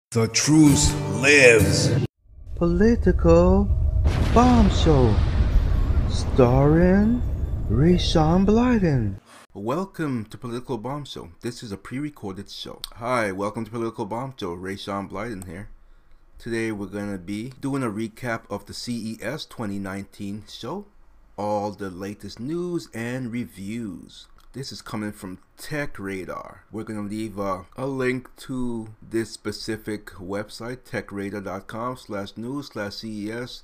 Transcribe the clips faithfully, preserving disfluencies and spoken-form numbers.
The truth lives. Political Bomb Show, starring Rayshawn Blyden. Welcome to Political Bomb Show. This is a pre-recorded show. Hi, welcome to Political Bomb Show. Rayshawn Blyden here. Today we're going to be doing a recap of the C E S twenty nineteen show. All the latest news and reviews. This is coming from Tech Radar. We're going to leave uh, a link to this specific website, techradar.com slash news slash CES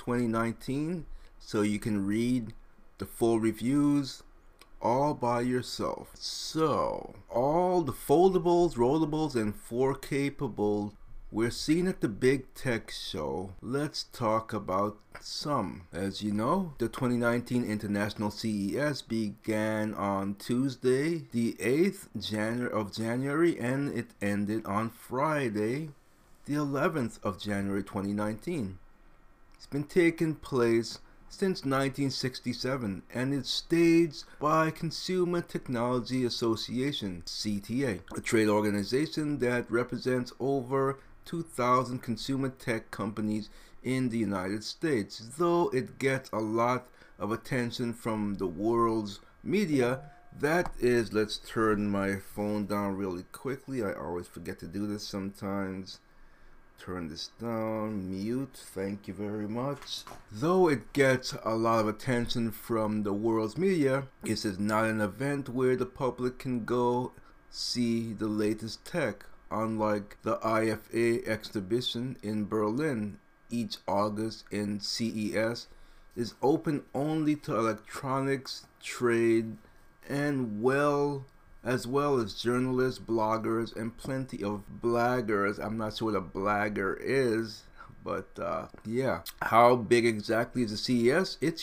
2019, so you can read the full reviews all by yourself. So, all the foldables, rollables, and four K capable we're seen at the big tech show. Let's talk about some. As you know, the twenty nineteen International C E S began on Tuesday, the eighth of January, and it ended on Friday, the eleventh of January twenty nineteen. It's been taking place since nineteen sixty-seven, and it's staged by Consumer Technology Association, C T A, a trade organization that represents over two thousand consumer tech companies in the United States. Though it gets a lot of attention from the world's media, that is, let's turn my phone down really quickly. I always forget to do this sometimes. Turn this down, mute, thank you very much. Though it gets a lot of attention from the world's media, this is not an event where the public can go see the latest tech. Unlike the I F A exhibition in Berlin each August, in C E S is open only to electronics, trade, and well, as well as journalists, bloggers, and plenty of blaggers. I'm not sure what a blagger is, but uh, yeah. How big exactly is the C E S? It's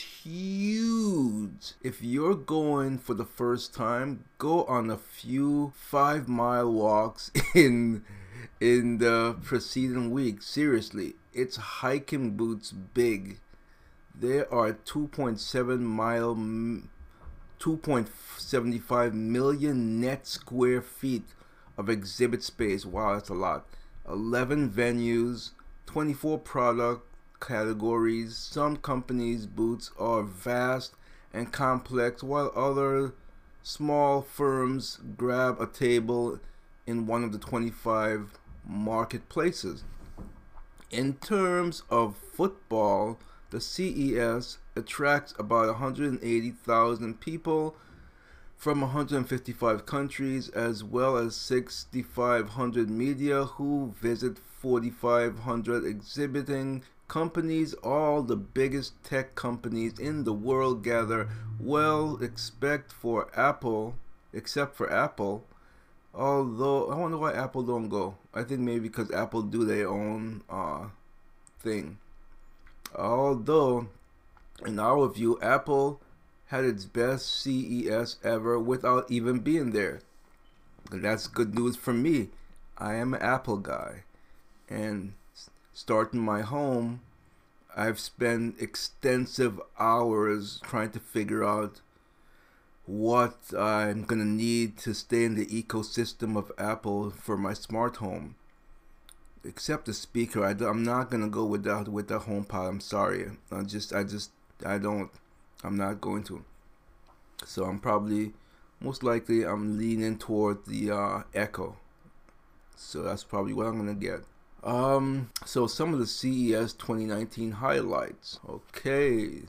huge. If you're going for the first time, go on a few five mile walks in in the preceding week. Seriously, it's hiking boots big. There are two point seven mile two point seven five million net square feet of exhibit space. Wow, that's a lot. eleven venues, twenty-four product categories. Some companies' booths are vast and complex, while other small firms grab a table in one of the twenty-five marketplaces. In terms of football, the C E S attracts about one hundred eighty thousand people from one hundred fifty-five countries, as well as six thousand five hundred media who visit four thousand five hundred exhibiting companies. All the biggest tech companies in the world gather. Well, expect for Apple, except for Apple. Although I wonder why Apple don't go. I think maybe because Apple do their own uh, thing. Although, in our view, Apple had its best C E S ever without even being there. And that's good news for me. I am an Apple guy. And starting my home, I've spent extensive hours trying to figure out what I'm going to need to stay in the ecosystem of Apple for my smart home. Except the speaker, I, I'm not going to go with the, with the HomePod. I'm sorry. I just, I just, I don't, I'm not going to. So I'm probably, most likely, I'm leaning toward the uh, Echo. So that's probably what I'm going to get. Um, so some of the C E S twenty nineteen highlights. Okay.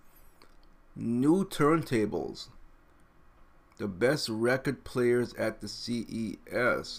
New turntables. The best record players at the C E S.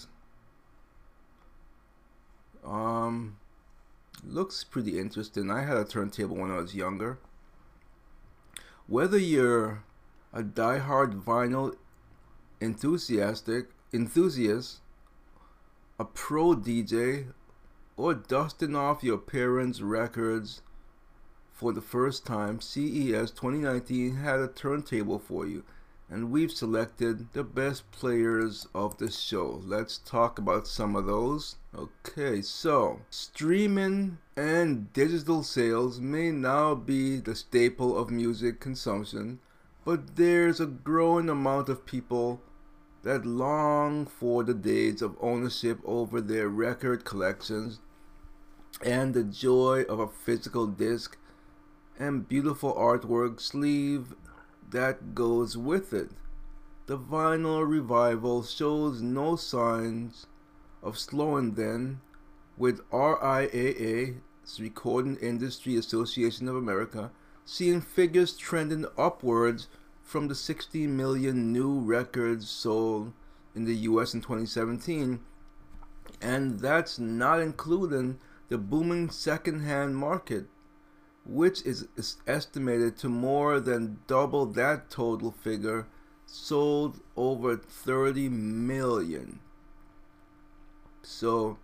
Um, looks pretty interesting. I had a turntable when I was younger. Whether you're a die-hard vinyl enthusiastic enthusiast, a pro D J, or dusting off your parents' records for the first time, C E S twenty nineteen had a turntable for you, and we've selected the best players of the show. Let's talk about some of those. Okay, so streaming and digital sales may now be the staple of music consumption, but there's a growing amount of people that long for the days of ownership over their record collections and the joy of a physical disc and beautiful artwork sleeve that goes with it. The vinyl revival shows no signs of slowing then, with R I A A, Recording Industry Association of America, seeing figures trending upwards from the sixty million new records sold in the U S in twenty seventeen, and that's not including the booming second-hand market, which is, is estimated to more than double that total figure, sold over thirty million. So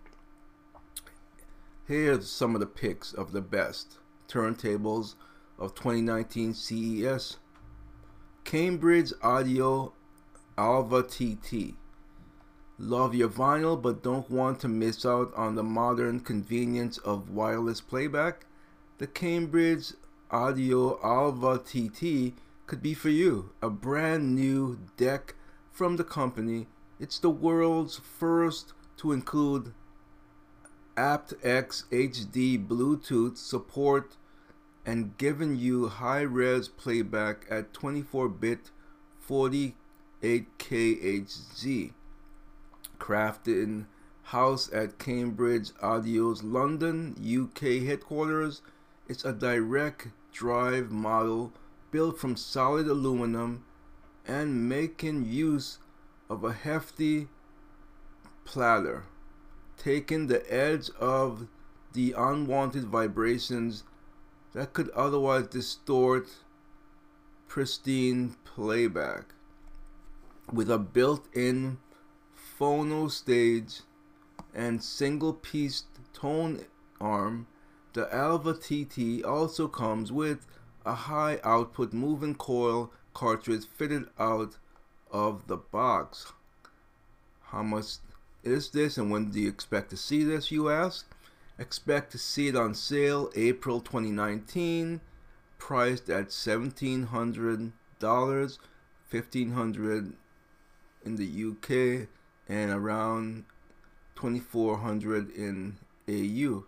here's some of the picks of the best turntables of twenty nineteen C E S. Cambridge Audio Alva T T. Love your vinyl but don't want to miss out on the modern convenience of wireless playback? The Cambridge Audio Alva T T could be for you. A brand new deck from the company. It's the world's first to include aptX H D Bluetooth support and giving you high-res playback at twenty-four bit forty-eight K H Z. Crafted in-house at Cambridge Audio's London, U K headquarters, it's a direct drive model built from solid aluminum and making use of a hefty platter, taking the edge of the unwanted vibrations that could otherwise distort pristine playback. With a built-in phono stage and single-piece tone arm, the Alva T T also comes with a high-output moving coil cartridge fitted out of the box. How much is this and when do you expect to see this, you ask? Expect to see it on sale April twenty nineteen, priced at seventeen hundred dollars, fifteen hundred dollars in the U K, and around twenty-four hundred dollars in A U.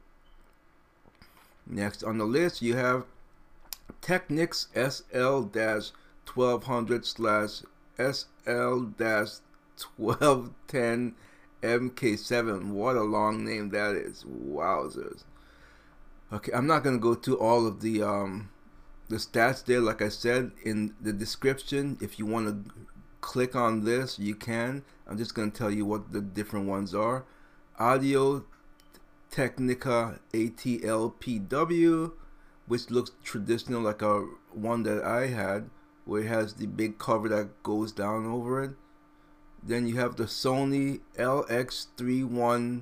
Next on the list, you have Technics S L twelve hundred slash S L twelve ten M K seven. What a long name that is. Wowzers. Okay, I'm not going to go through all of the um, the stats there. Like I said in the description, if you want to click on this, you can. I'm just going to tell you what the different ones are. Audio Technica A T L P W, which looks traditional like a one that I had, where it has the big cover that goes down over it. Then you have the Sony L X three ten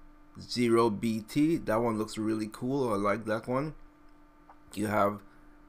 B T. That one looks really cool. I like that one. You have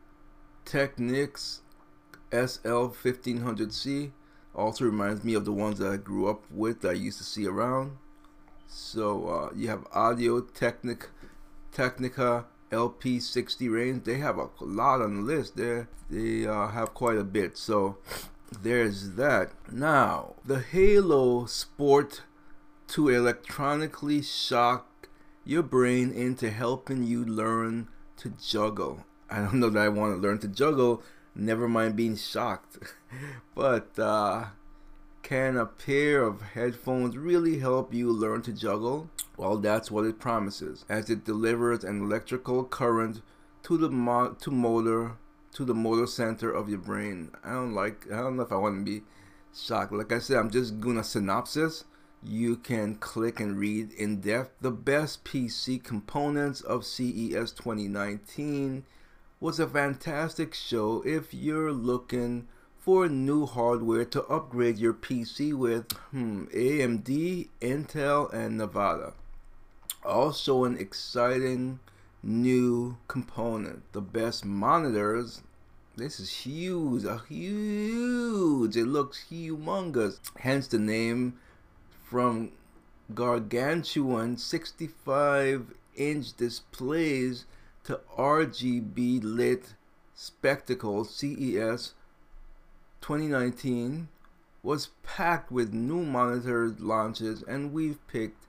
Technics S L fifteen hundred C. Also reminds me of the ones that I grew up with that I used to see around. So uh, you have Audio Technic, Technica L P sixty range. They have a lot on the list there. They uh, have quite a bit. So there's that. Now, the Halo Sport to electronically shock your brain into helping you learn to juggle. I don't know that I want to learn to juggle, never mind being shocked. But uh, can a pair of headphones really help you learn to juggle? Well, that's what it promises, as it delivers an electrical current to the mo to motor to the motor center of your brain. I don't like, I don't know if I want to be shocked. Like I said, I'm just doing a synopsis. You can click and read in depth. The best P C components of C E S twenty nineteen was a fantastic show if you're looking for new hardware to upgrade your P C with. hmm, A M D, Intel, and Nevada. Also an exciting new component. The best monitors. This is huge, a huge, it looks humongous. Hence the name, from gargantuan sixty-five inch displays to R G B lit spectacles. C E S twenty nineteen was packed with new monitor launches, and we've picked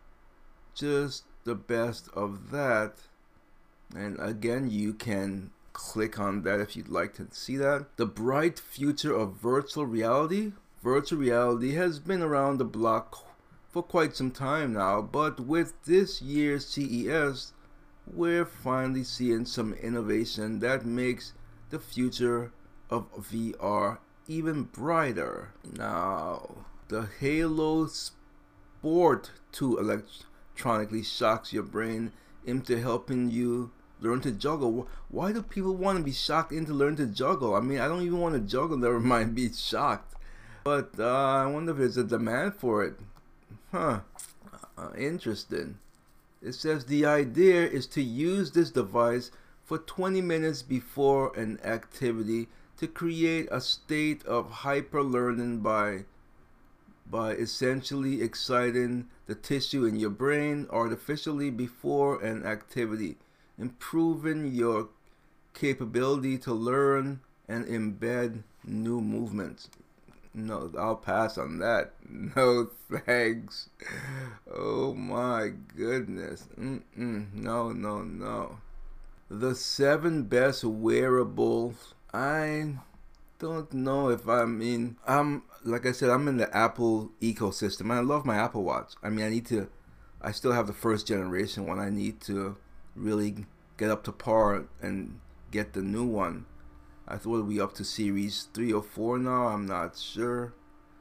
just the best of that. And again, you can click on that if you'd like to see that. The bright future of virtual reality. Virtual reality has been around the block for quite some time now, but with this year's C E S, we're finally seeing some innovation that makes the future of V R even brighter. Now, the Halo Sport two electronically shocks your brain into helping you learn to juggle. Why do people want to be shocked into learn to juggle? I mean, I don't even want to juggle, never mind be shocked. But uh, I wonder if there's a demand for it. Huh, uh, interesting. It says the idea is to use this device for twenty minutes before an activity to create a state of hyper learning by by essentially exciting the tissue in your brain artificially before an activity, improving your capability to learn and embed new movements. No, I'll pass on that. No thanks. Oh my goodness. Mm-mm. No, no, no. The seven best wearables. I don't know if I mean, I'm, like I said, I'm in the Apple ecosystem. And I love my Apple Watch. I mean, I need to, I still have the first generation one. I need to really get up to par and get the new one. I thought it'd be up to series three or four now. I'm not sure.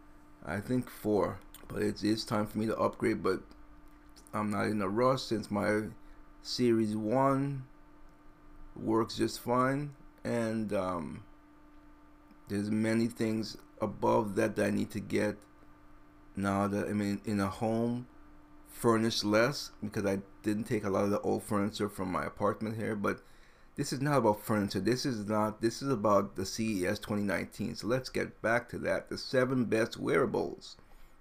I think four. But it's, it's time for me to upgrade. But I'm not in a rush since my series one works just fine. And um, there's many things above that that I need to get now that I'm in, in a home furnished less, because I didn't take a lot of the old furniture from my apartment here. But this is not about furniture. This is not. This is about the C E S twenty nineteen. So let's get back to that. The seven best wearables.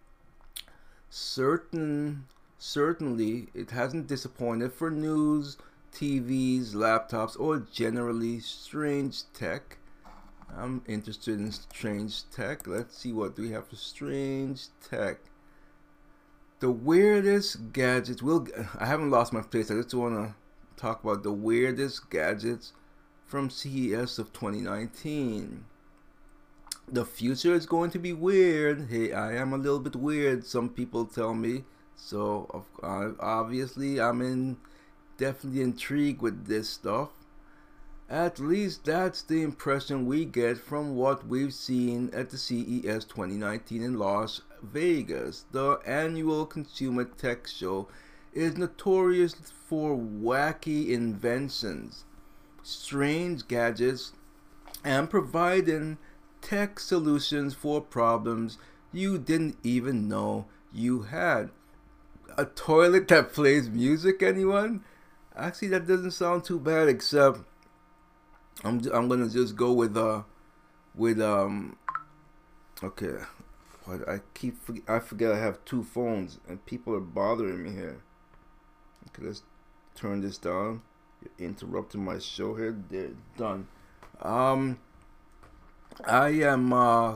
Certain, certainly, it hasn't disappointed for news, T Vs, laptops, or generally strange tech. I'm interested in strange tech. Let's see what do we have for strange tech. The weirdest gadgets. Will I haven't lost my place. I just want to talk about the weirdest gadgets from C E S of twenty nineteen. The future is going to be weird. Hey, I am a little bit weird, some people tell me. So uh, obviously I'm in definitely intrigued with this stuff. At least that's the impression we get from what we've seen at the C E S twenty nineteen in Las Vegas. The annual Consumer Tech Show is notorious for wacky inventions, strange gadgets, and providing tech solutions for problems you didn't even know you had. A toilet that plays music, anyone? Actually, that doesn't sound too bad, except I'm I'm gonna just go with uh with um okay. What I keep I forget I have two phones and people are bothering me here. Okay, let's turn this down. You're interrupting my show here. They're done. Um, I am. Uh,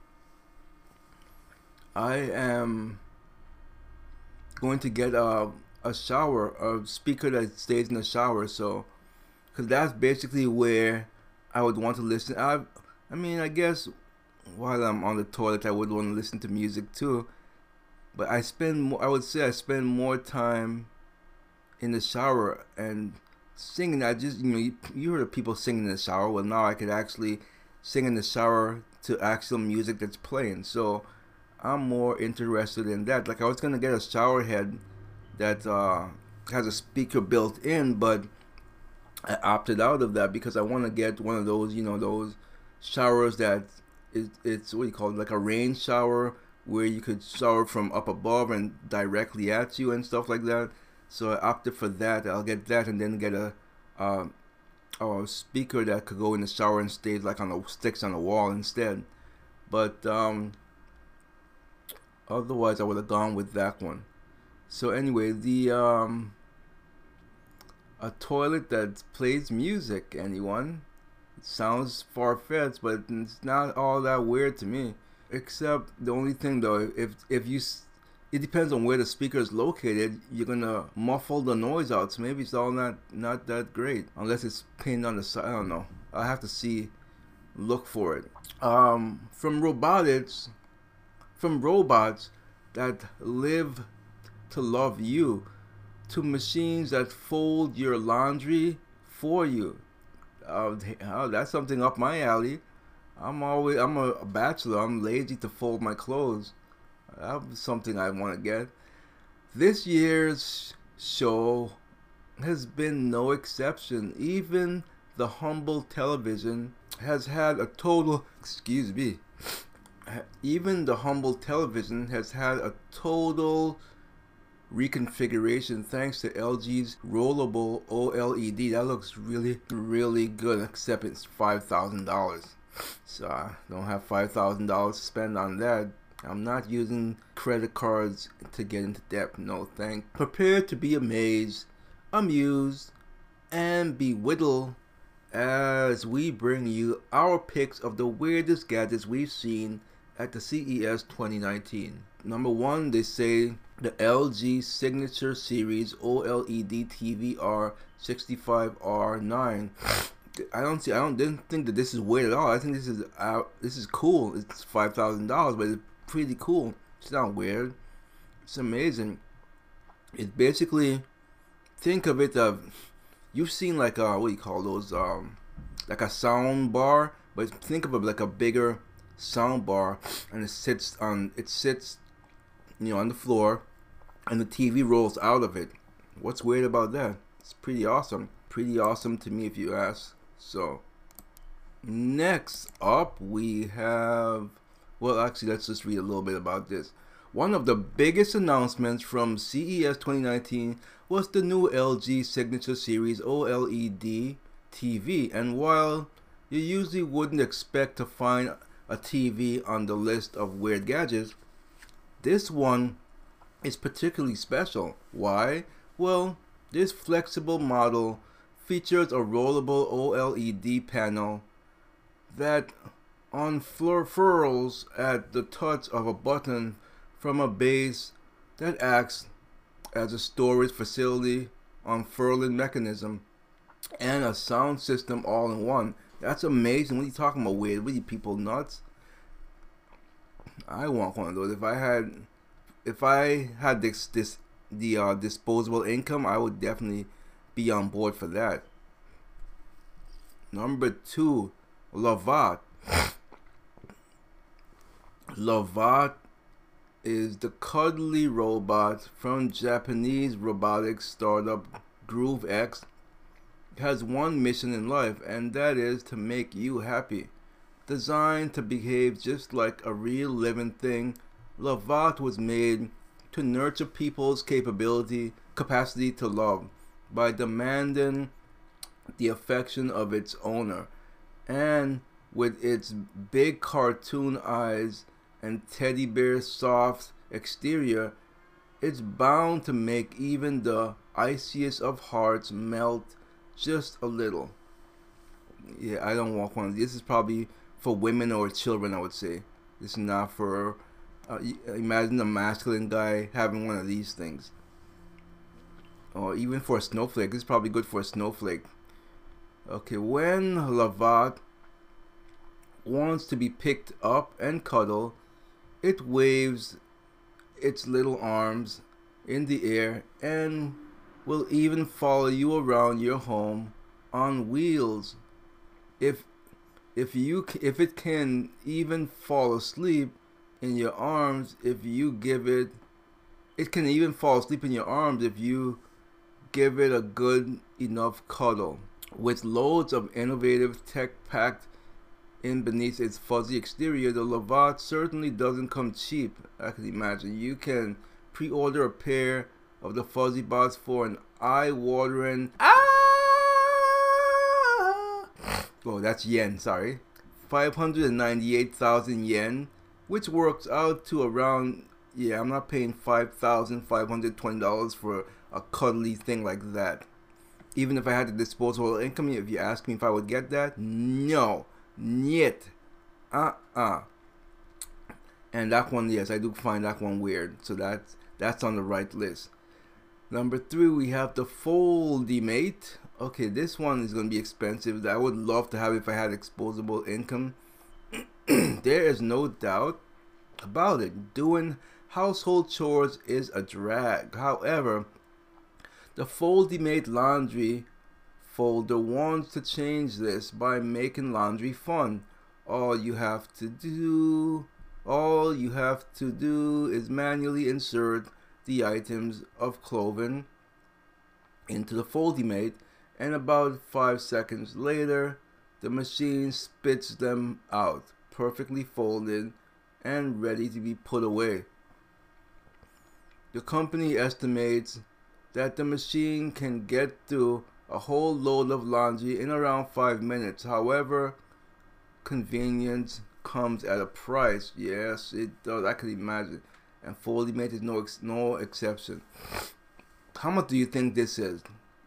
I am going to get a a shower, a speaker that stays in the shower. So, because that's basically where I would want to listen. I, I mean, I guess while I'm on the toilet, I would want to listen to music too. But I spend more. I would say I spend more time in the shower and singing. I just, you know, you, you heard of people singing in the shower. Well, now I could actually sing in the shower to actual music that's playing. So I'm more interested in that. Like I was gonna get a shower head that uh, has a speaker built in, but I opted out of that because I want to get one of those, you know, those showers that is, it's what do you call it, like a rain shower where you could shower from up above and directly at you and stuff like that. So I opted for that. I'll get that and then get a uh, a speaker that could go in the shower and stay like on the sticks on the wall instead. But um, otherwise, I would have gone with that one. So anyway, the um, a toilet that plays music. Anyone? It sounds far-fetched, but it's not all that weird to me. Except the only thing though, if if you, it depends on where the speaker is located. You're gonna muffle the noise out, so maybe it's all not not that great unless it's pinned on the side. I don't know. I have to see, look for it. Um, from robotics, from robots that live to love you, to machines that fold your laundry for you. Uh, oh, that's something up my alley. I'm always I'm a, a bachelor. I'm lazy to fold my clothes. That's something I want to get. This year's show has been no exception. Even the humble television has had a total. Excuse me. Even the humble television has had a total reconfiguration thanks to L G's rollable O L E D. That looks really, really good. Except it's five thousand dollars. So I don't have five thousand dollars to spend on that. I'm not using credit cards to get into debt. No thank. Prepare to be amazed, amused, and bewildered as we bring you our picks of the weirdest gadgets we've seen at the C E S twenty nineteen. Number one, they say the L G Signature Series O L E D T V R sixty-five R nine. I don't see. I don't didn't think that this is weird at all. I think this is uh, this is cool. It's five thousand dollars, but it's pretty cool. It's not weird. It's amazing. It's basically, think of it of, you've seen like uh what do you call those um like a sound bar, but think of it like a bigger sound bar, and it sits on it sits you know on the floor, and the T V rolls out of it. What's weird about that? It's pretty awesome. Pretty awesome to me if you ask. So, next up we have, well actually let's just read a little bit about this. One of the biggest announcements from C E S twenty nineteen was the new L G Signature Series O L E D T V, and while you usually wouldn't expect to find a T V on the list of weird gadgets, this one is particularly special. Why? Well, this flexible model features a rollable O L E D panel that unfurls at the touch of a button from a base that acts as a storage facility, unfurling mechanism, and a sound system all in one. That's amazing. What are you talking about, weird? What are you people nuts? I want one of those. If I had, if I had this this the uh, disposable income, I would definitely be on board for that. Number two, Lavat. Lavat is the cuddly robot from Japanese robotics startup GrooveX. It has one mission in life, and that is to make you happy. Designed to behave just like a real living thing, Lavat was made to nurture people's capability, capacity to love by demanding the affection of its owner. And with its big cartoon eyes and teddy bear soft exterior, it's bound to make even the iciest of hearts melt just a little. Yeah, I don't want one. This is probably for women or children, I would say. This is not for, uh, imagine a masculine guy having one of these things. Or even for a snowflake. This is probably good for a snowflake. Okay, when Lavat wants to be picked up and cuddled, it waves its little arms in the air and will even follow you around your home on wheels. If if you if it can even fall asleep in your arms if you give it it can even fall asleep in your arms if you give it a good enough cuddle. With loads of innovative tech packed in beneath its fuzzy exterior, the Lavat certainly doesn't come cheap. I can imagine. You can pre-order a pair of the Fuzzy Bots for an eye-watering ah oh that's yen, sorry, five hundred ninety-eight thousand yen, which works out to around, yeah, I'm not paying five thousand five hundred twenty dollars for a cuddly thing like that. Even if I had the disposable income, if you ask me if I would get that, no, niet, uh-uh. And that one, yes, I do find that one weird. So that's that's on the right list. Number three, we have the Foldimate. Okay, this one is going to be expensive. I would love to have it if I had disposable income. There is no doubt about it. Doing household chores is a drag. However, the Foldimate laundry folder wants to change this by making laundry fun. All you have to do, all you have to do is manually insert the items of clothing into the Foldimate, and about five seconds later, the machine spits them out, perfectly folded and ready to be put away. The company estimates that the machine can get through a whole load of laundry in around five minutes. However, convenience comes at a price. Yes, it does. I can imagine. And Foldimate is no ex no exception. How much do you think this is?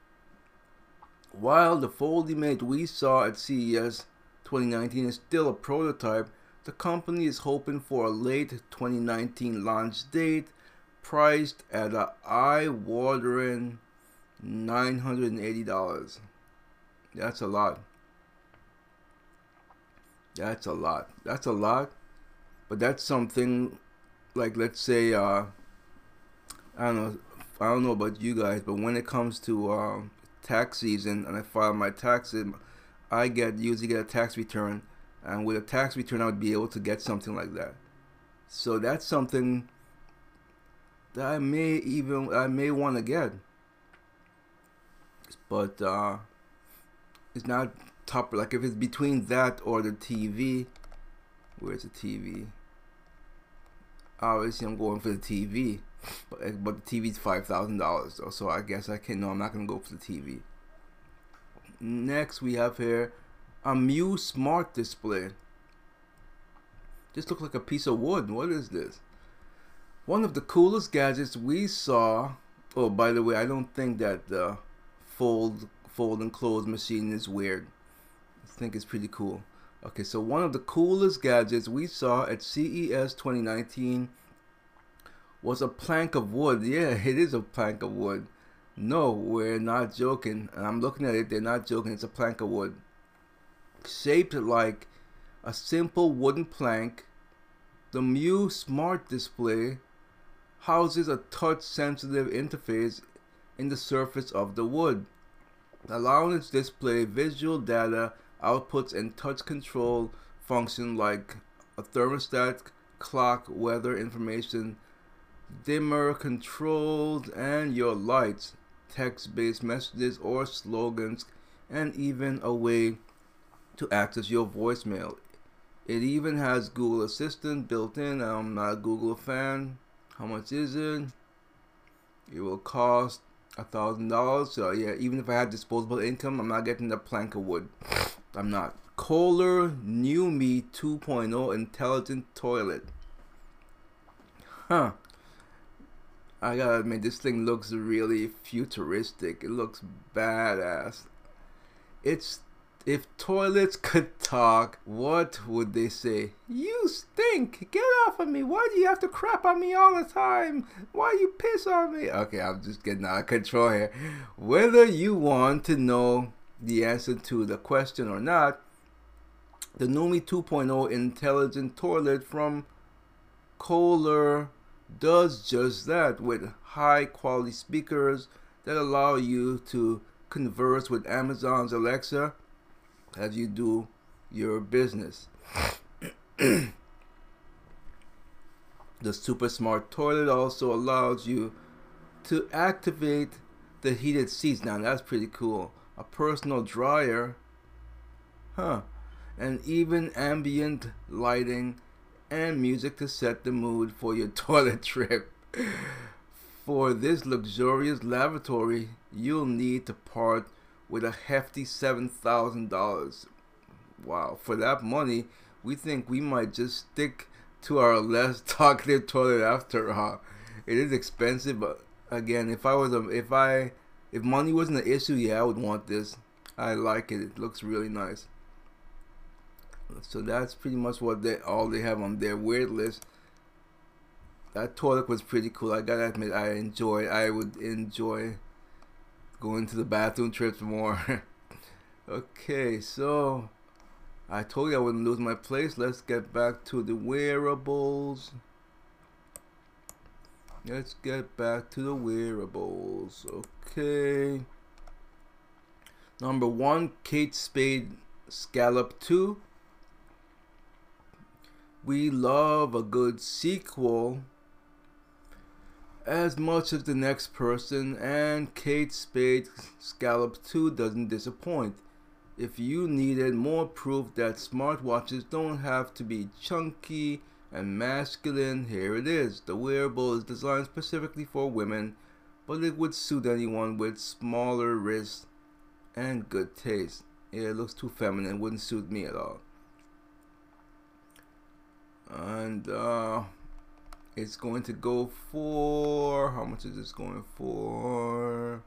While the Foldimate we saw at C E S twenty nineteen is still a prototype, the company is hoping for a late twenty nineteen launch date, priced at a eye-watering nine hundred eighty dollars. That's a lot. That's a lot. That's a lot. But that's something like, let's say, uh, I don't know, I don't know about you guys, but when it comes to uh, tax season and I file my taxes, I get usually get a tax return, and with a tax return, I would be able to get something like that. So that's something that I may even I may want to get, but uh, it's not top. Like if it's between that or the T V, where's the T V? Obviously, I'm going for the T V, but but the T V is five thousand dollars though, so I guess I can. No, I'm not gonna go for the T V. Next, we have here a Muse Smart Display. This looks like a piece of wood. What is this? One of the coolest gadgets we saw. Oh, by the way, I don't think that the fold fold and close machine is weird. I think it's pretty cool. Okay, so one of the coolest gadgets we saw at C E S twenty nineteen was a plank of wood. Yeah, it is a plank of wood. No, we're not joking. And I'm looking at it, they're not joking. It's a plank of wood. Shaped like a simple wooden plank, the Muse Smart Display houses a touch-sensitive interface in the surface of the wood, allowing its display visual data outputs and touch control function like a thermostat, clock, weather information, dimmer controls, and your lights, text-based messages or slogans, and even a way to access your voicemail. It even has Google Assistant built in. I'm not a Google fan. How much is it? It will cost a thousand dollars. So yeah, even if I had disposable income, I'm not getting the plank of wood. I'm not. Kohler NuMe two point oh Intelligent Toilet. Huh. I gotta admit, this thing looks really futuristic. It looks badass. It's, if toilets could talk, what would they say? You stink! Get off of me! Why do you have to crap on me all the time? Why you piss on me? Okay, I'm just getting out of control here. Whether you want to know the answer to the question or not, the NuMe two point oh Intelligent Toilet from Kohler does just that, with high quality speakers that allow you to converse with Amazon's Alexa as you do your business. The Super Smart Toilet also allows you to activate the heated seats. Now that's pretty cool. A personal dryer, huh, and even ambient lighting and music to set the mood for your toilet trip. For this luxurious lavatory, you'll need to part with a hefty seven thousand dollars. Wow, for that money, we think we might just stick to our less talkative toilet after all. It is expensive, but again, if I was a, if I, if money wasn't an issue, yeah, I would want this. I like it. It looks really nice. So that's pretty much what they all they have on their weird list. that toilet was pretty cool. I gotta admit, I enjoy. I would enjoy going to the bathroom trips more. Okay, so I told you I wouldn't lose my place. Let's get back to the wearables. Let's get back to the wearables. Okay. Number one, Kate Spade Scallop two. We love a good sequel as much as the next person, and Kate Spade Scallop two doesn't disappoint. If you needed more proof that smartwatches don't have to be chunky and masculine, here it is. The wearable is designed specifically for women, but it would suit anyone with smaller wrists and good taste. Yeah, it looks too feminine, wouldn't suit me at all. And uh, it's going to go for, how much is this going for?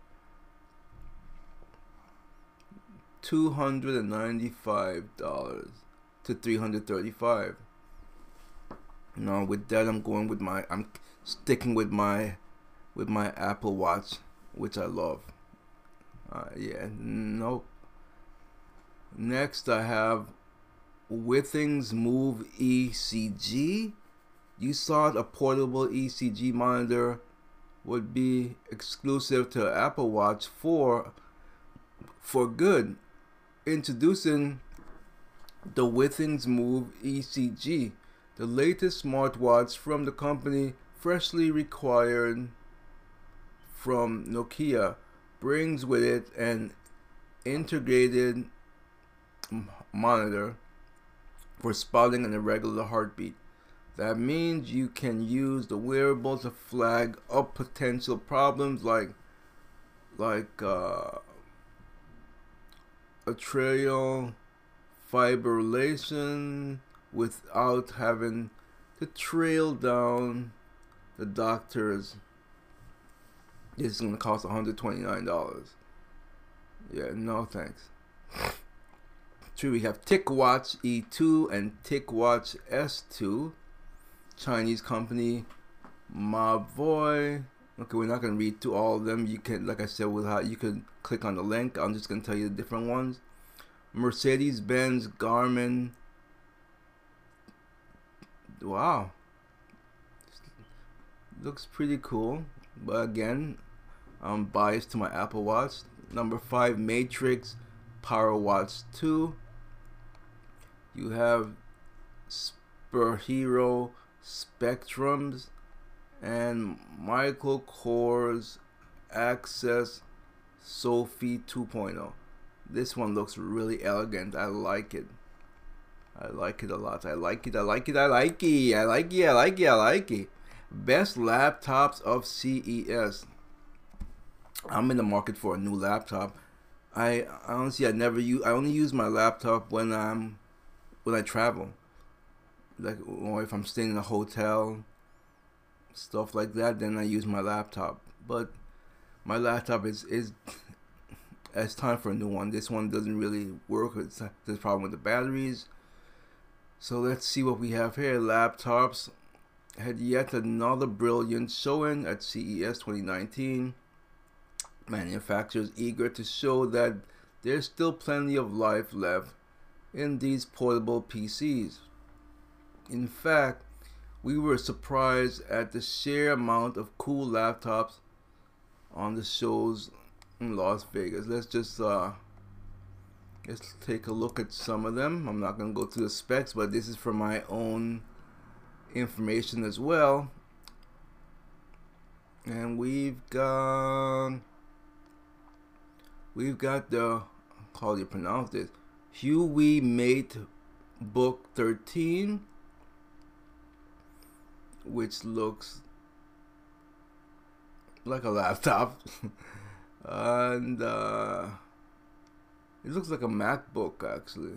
two hundred ninety-five dollars to three hundred thirty-five dollars. Now with that, I'm going with my, I'm sticking with my, with my Apple Watch, which I love. Uh, yeah, nope. Next I have Withings Move E C G. You thought a portable E C G monitor would be exclusive to Apple Watch for for good. Introducing the Withings Move E C G, the latest smartwatch from the company, freshly acquired from Nokia, brings with it an integrated monitor for spotting an irregular heartbeat. That means you can use the wearable to flag up potential problems like like uh, atrial fibrillation without having to trail down the doctors. This is going to cost one hundred twenty-nine dollars. Yeah, no thanks. True, we have TicWatch E two and TicWatch S two. Chinese company, Mavoy. Okay, we're not going to read through all of them. You can, like I said, we'll have, you can click on the link. I'm just going to tell you the different ones. Mercedes-Benz Garmin. Wow. Looks pretty cool. But again, I'm biased to my Apple Watch. Number five, Matrix Power Watch two. You have Superhero Spectrums and Michael Kors Access Sophie two point oh. This one looks really elegant. I like it. I like it a lot. I like it. I like it. I like it. I like it. I like it. I like it. Best laptops of C E S. I'm in the market for a new laptop. I honestly, I never use. I only use my laptop when I'm when I travel, like, or if I'm staying in a hotel, stuff like that. Then I use my laptop. But my laptop is is. It's time for a new one. This one doesn't really work. It's, there's a problem with the batteries. So let's see what we have here. Laptops had yet another brilliant showing at C E S twenty nineteen. Manufacturers eager to show that there's still plenty of life left in these portable P Cs. In fact, we were surprised at the sheer amount of cool laptops on the shows in Las Vegas. Let's just uh, let's take a look at some of them. I'm not going to go through the specs, but this is for my own information as well. And we've got we've got the, how do you pronounce this? Huawei Mate Book thirteen, which looks like a laptop. And uh, it looks like a MacBook actually.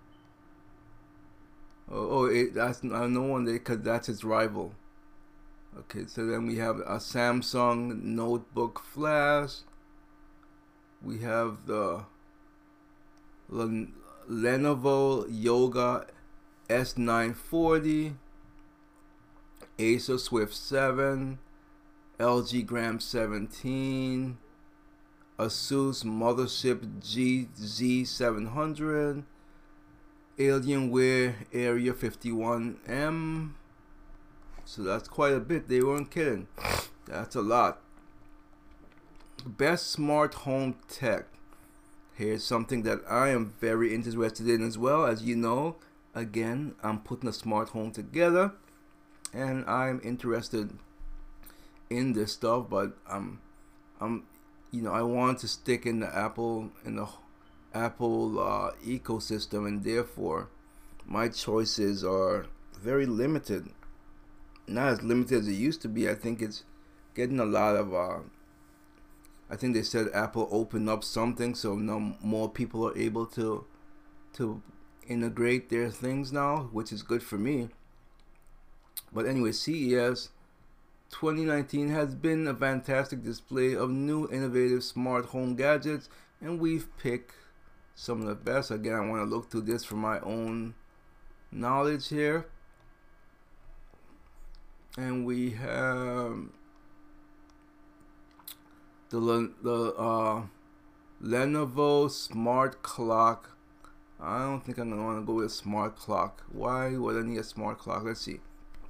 Oh, oh it, that's uh, no wonder, because that's its rival. Okay, so then we have a Samsung Notebook Flash. We have the Len Lenovo Yoga S nine forty, Acer Swift seven, L G Gram seventeen, Asus Mothership G Z seven hundred, Alienware Area fifty-one M. So that's quite a bit. They weren't kidding. That's a lot. Best smart home tech. Here's something that I am very interested in as well. As you know, again, I'm putting a smart home together, and I'm interested in this stuff. But I'm, I'm, you know, I want to stick in the Apple in the Apple uh, ecosystem, and therefore, my choices are very limited. Not as limited as it used to be. I think it's getting a lot of. Uh, I think they said Apple opened up something, so now more people are able to to integrate their things now, which is good for me. But anyway, C E S twenty nineteen has been a fantastic display of new innovative smart home gadgets, and we've picked some of the best. Again, I want to look through this for my own knowledge here. And we have the the uh, Lenovo Smart Clock. I don't think I'm gonna want to go with a smart clock. Why would I need a smart clock? Let's see.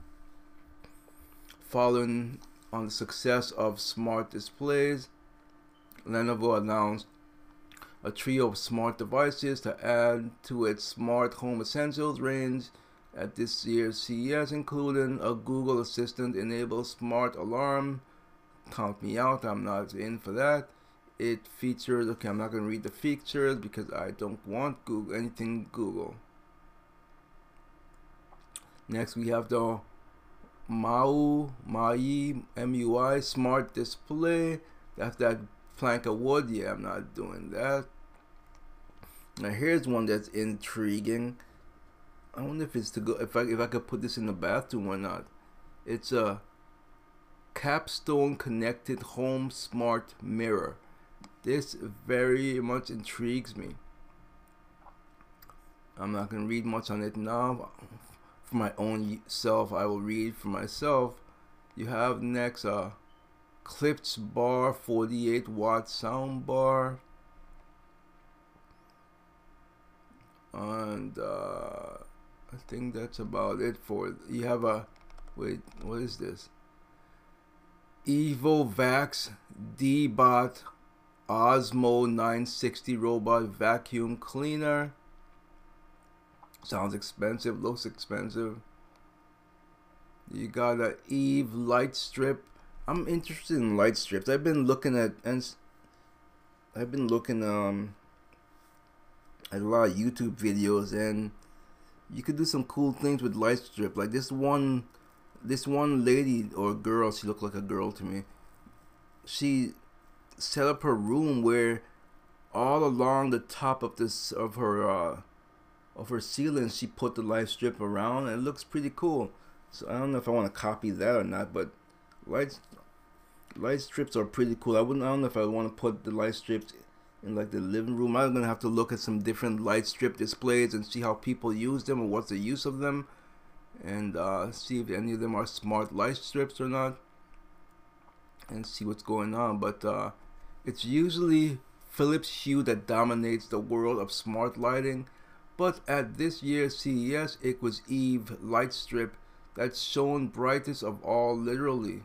Following on the success of smart displays, Lenovo announced a trio of smart devices to add to its smart home essentials range at this year's C E S, including a Google Assistant enabled smart alarm. Count me out, I'm not in for that. It features, okay, I'm not going to read the features because I don't want Google anything Google. Next we have the Mau Mai M U I Smart Display. That's that plank of wood. Yeah, I'm not doing that. Now here's one that's intriguing. I wonder if it's to go if I if I could put this in the bathroom or not. It's a Capstone Connected Home Smart Mirror. This very much intrigues me. I'm not going to read much on it now. For my own self, I will read for myself. You have next a Klipsch Bar forty-eight watt sound bar. And uh, I think that's about it for you have a wait, what is this? EvoVax D-Bot Osmo nine sixty robot vacuum cleaner. Sounds expensive, looks expensive. You got a Eve light strip. I'm interested in light strips. I've been looking at and I've been looking um at a lot of YouTube videos, and you could do some cool things with light strip. Like this one this one lady or girl, she looked like a girl to me. She set up her room where all along the top of this of her uh of her ceiling she put the light strip around, and it looks pretty cool. So I don't know if I want to copy that or not, but light light strips are pretty cool. I wouldn't I don't know if I want to put the light strips in like the living room. I'm gonna have to look at some different light strip displays and see how people use them or what's the use of them, and uh, see if any of them are smart light strips or not, and see what's going on. But uh, it's usually Philips Hue that dominates the world of smart lighting, but at this year's C E S it was Eve light strip that's shown brightest of all, literally.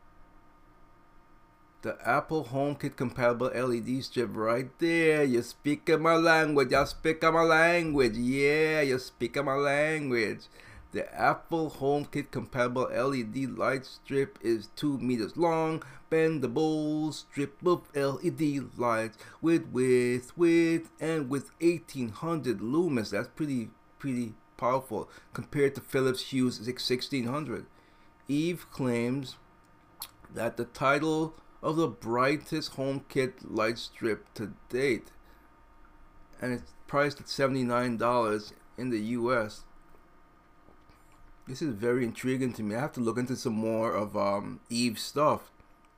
The Apple HomeKit compatible L E D strip right there. You speaking my language. You speaking my language. Yeah, you speaking my language. The Apple HomeKit compatible L E D light strip is two meters long, bendable strip of L E D lights with width, width, and with eighteen hundred lumens. That's pretty, pretty powerful compared to Philips Hue's sixteen hundred. Eve claims that the title of the brightest HomeKit light strip to date, and it's priced at seventy-nine dollars in the U S. This is very intriguing to me. I have to look into some more of um, Eve stuff.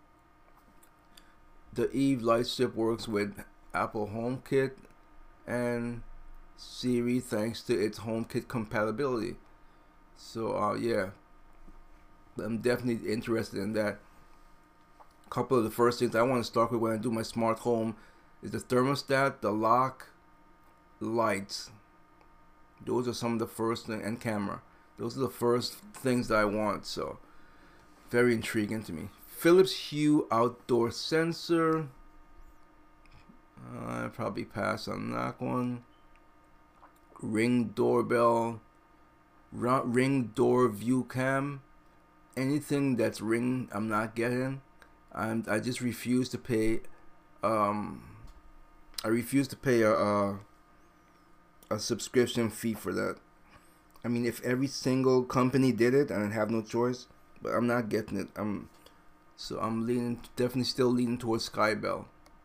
The Eve light strip works with Apple HomeKit and Siri thanks to its HomeKit compatibility. So uh, yeah, I'm definitely interested in that. A couple of the first things I want to start with when I do my smart home is the thermostat, the lock, lights. Those are some of the first things, and camera. Those are the first things that I want, so very intriguing to me. Philips Hue outdoor sensor. Uh, I probably pass on that one. Ring doorbell. Ring door view cam. Anything that's Ring, I'm not getting. I'm, I just refuse to pay. Um, I refuse to pay a, a a subscription fee for that. I mean, if every single company did it, I'd have no choice. But I'm not getting it. I'm so I'm leaning, definitely still leaning towards Skybell.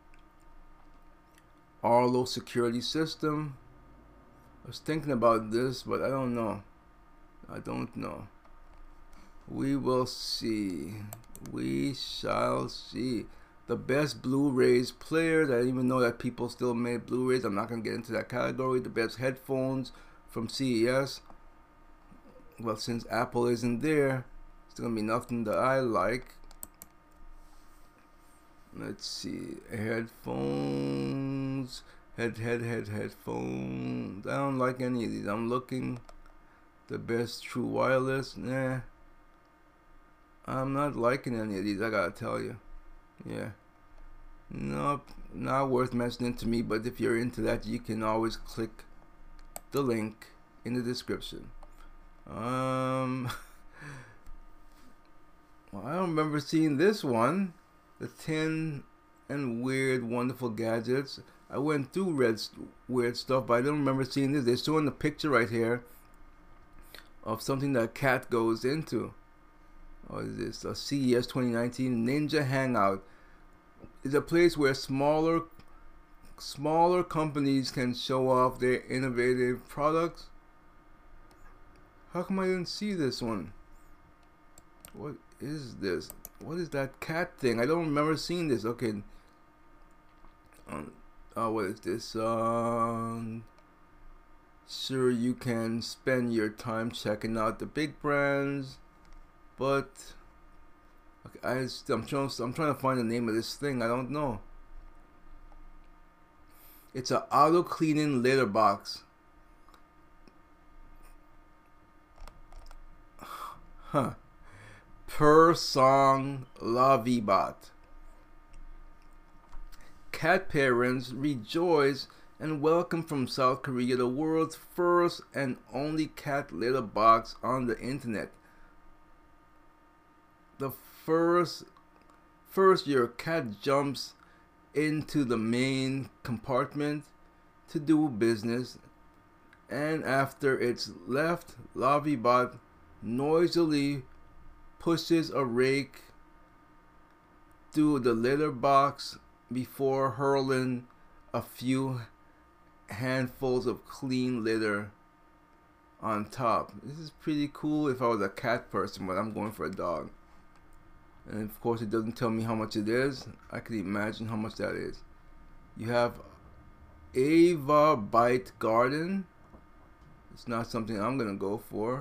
Arlo security system. I was thinking about this, but I don't know. I don't know. We will see. We shall see. The best Blu-rays players. I didn't even know that people still made Blu-rays. I'm not going to get into that category. The best headphones from C E S. Well, since Apple isn't there, it's going to be nothing that I like. Let's see. Headphones. Head, head, head, headphones. I don't like any of these. I'm looking. The best true wireless. Nah. I'm not liking any of these, I gotta tell you. Yeah. Nope. Not worth mentioning to me, but if you're into that, you can always click the link in the description. Um, well, I don't remember seeing this one. The ten and weird, wonderful gadgets. I went through red weird stuff, but I don't remember seeing this. They're showing the picture right here of something that a cat goes into. What is this? A C E S twenty nineteen Ninja Hangout. It's a place where smaller smaller companies can show off their innovative products. How come I didn't see this one? What is this? What is that cat thing? I don't remember seeing this. Okay. Um, oh, what is this? Um, sure, you can spend your time checking out the big brands. But okay, I just, I'm trying I'm trying to find the name of this thing. I don't know. It's an auto cleaning litter box. Huh. Per Song Lavibot. Cat parents rejoice and welcome from South Korea the world's first and only cat litter box on the internet. The first, first your cat jumps into the main compartment to do business, and after it's left, Lavibot noisily pushes a rake through the litter box before hurling a few handfuls of clean litter on top. This is pretty cool if I was a cat person, but I'm going for a dog. And of course it doesn't tell me how much it is. I can imagine how much that is. You have Ava Bite Garden. It's not something I'm gonna go for.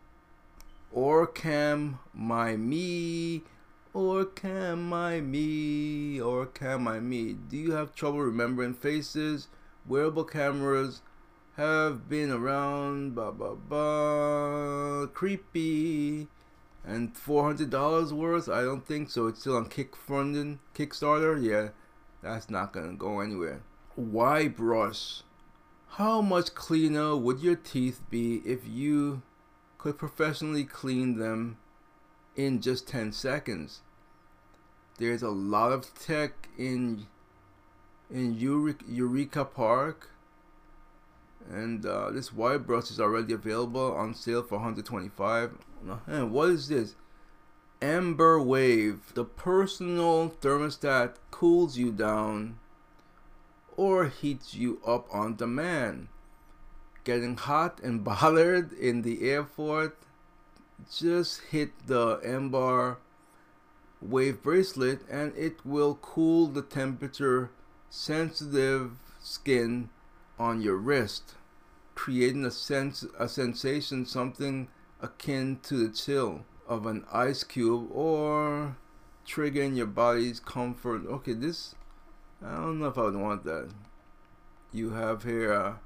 Orcam My Me. Orcam My Me. Orcam My Me. Do you have trouble remembering faces? Wearable cameras have been around. Ba ba ba. Creepy. And four hundred dollars worth? I don't think so. It's still on Kickfunding, Kickstarter. Yeah, that's not gonna go anywhere. Y Brush. How much cleaner would your teeth be if you could professionally clean them in just ten seconds? There's a lot of tech in in Eureka, Eureka Park, and uh, this Y Brush is already available on sale for one hundred twenty-five dollars. And what is this? Amber Wave. The personal thermostat cools you down or heats you up on demand. Getting hot and bothered in the airport? Just hit the Amber Wave bracelet and it will cool the temperature sensitive skin on your wrist, creating a sense a sensation something akin to the chill. of an ice cube or triggering your body's comfort. Okay, this, I don't know if I would want that. You have here a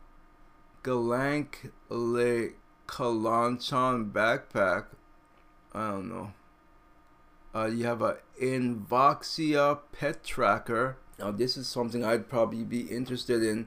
Galank Le Kalanchon backpack. I don't know. Uh, you have a Invoxia pet tracker. Now this is something I'd probably be interested in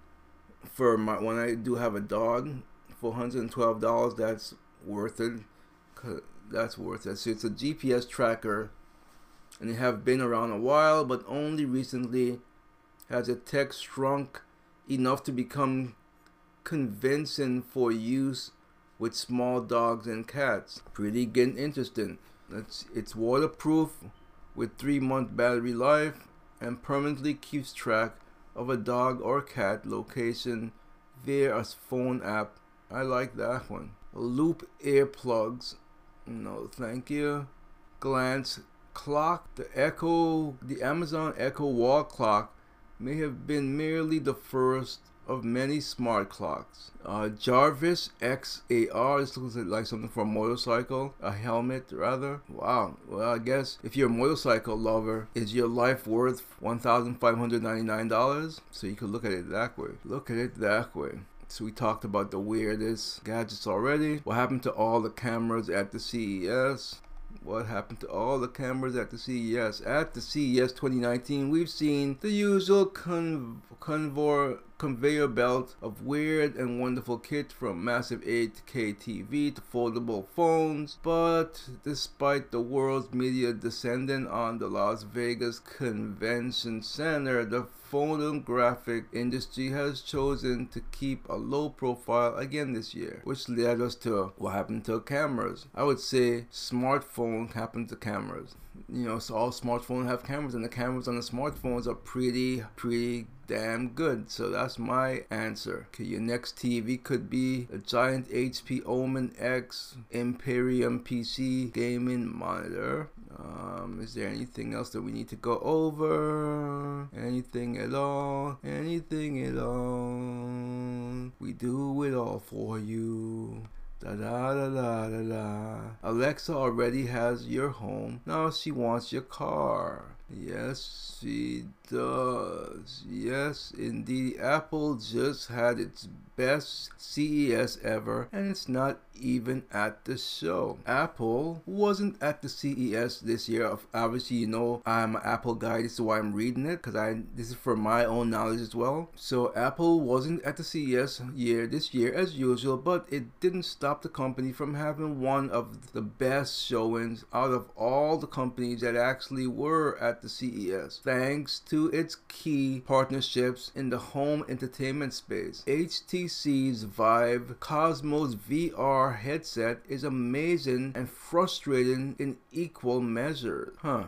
for my when I do have a dog. four hundred twelve dollars, that's worth it. That's worth it. So it's a G P S tracker, and they have been around a while, but only recently has the tech shrunk enough to become convincing for use with small dogs and cats. Pretty getting interesting. It's, it's waterproof with three month battery life and permanently keeps track of a dog or cat location via a phone app. I like that one. Loop earplugs. No, thank you. Glance clock. The Echo, the Amazon Echo wall clock may have been merely the first of many smart clocks. Uh, Jarvis X A R. This looks like something for a motorcycle, a helmet rather. Wow. Well, I guess if you're a motorcycle lover, is your life worth one thousand five hundred ninety-nine dollars? So you could look at it that way. Look at it that way. So we talked about the weirdest gadgets already. What happened to all the cameras at the C E S? What happened to all the cameras at the C E S? At the C E S twenty nineteen, we've seen the usual con convor conveyor belt of weird and wonderful kit, from massive eight K T V to foldable phones. But despite the world's media descending on the Las Vegas Convention Center, the photographic industry has chosen to keep a low profile again this year, which led us to what happened to cameras. I would say smartphone happened to cameras. You know, so all smartphones have cameras, and the cameras on the smartphones are pretty, pretty damn good. So that's my answer. Okay, your next T V could be a giant H P Omen X Imperium P C gaming monitor. Um, is there anything else that we need to go over? Anything at all? Anything at all? We do it all for you. Da da da da da da. Alexa already has your home. Now she wants your car. Yes, she does. Yes, indeed. Apple just had its best C E S ever, and it's not even at the show. Apple wasn't at the C E S this year. Obviously, you know I'm an Apple guy. This is why I'm reading it, because I this is for my own knowledge as well. So Apple wasn't at the C E S year this year as usual, but it didn't stop the company from having one of the best showings out of all the companies that actually were at the C E S, thanks to its key partnerships in the home entertainment space. H T C's Vive Cosmos V R headset is amazing and frustrating in equal measure. Huh.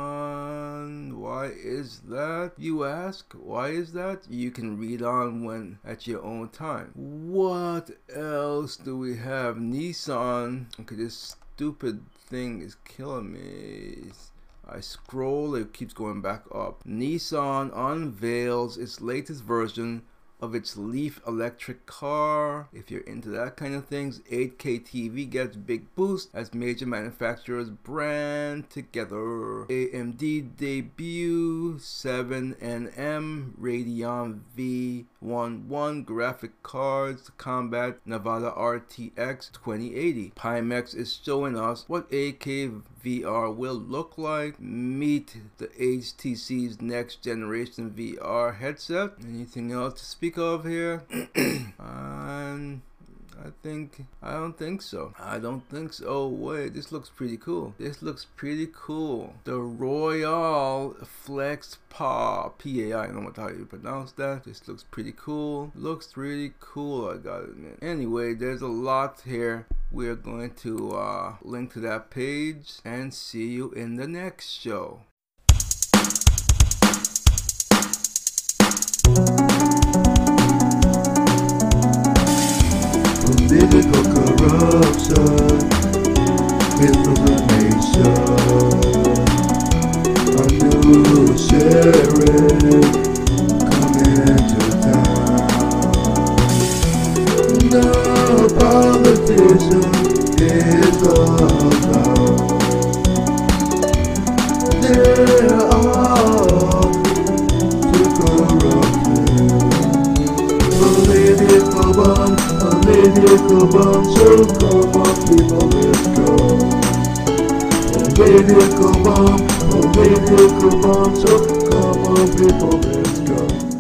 None. Why is that, you ask? Why is that? You can read on when at your own time. What else do we have? Nissan. Okay, this stupid thing is killing me. I scroll, it keeps going back up. Nissan unveils its latest version of its Leaf electric car. If you're into that kind of things, eight K T V gets big boost as major manufacturers brand together. A M D debut seven N M Radeon V eleven graphic cards to combat Nevada R T X twenty eighty. Pimax is showing us what eight K V R will look like. Meet the H T C's next generation V R headset. Anything else to speak of here? um, I think, I don't think so. I don't think so. Oh wait, this looks pretty cool. This looks pretty cool. The Royal Flex Paw, P A I, I don't know how you pronounce that. This looks pretty cool. Looks really cool, I gotta admit. Anyway, there's a lot here. We're going to uh, link to that page and see you in the next show. Political corruption, misinformation, a new sheriff coming to town. No politician is gone. Political bomb, political bomb, so come on people, let's go. Political bomb, political bomb, so come on people, let's go.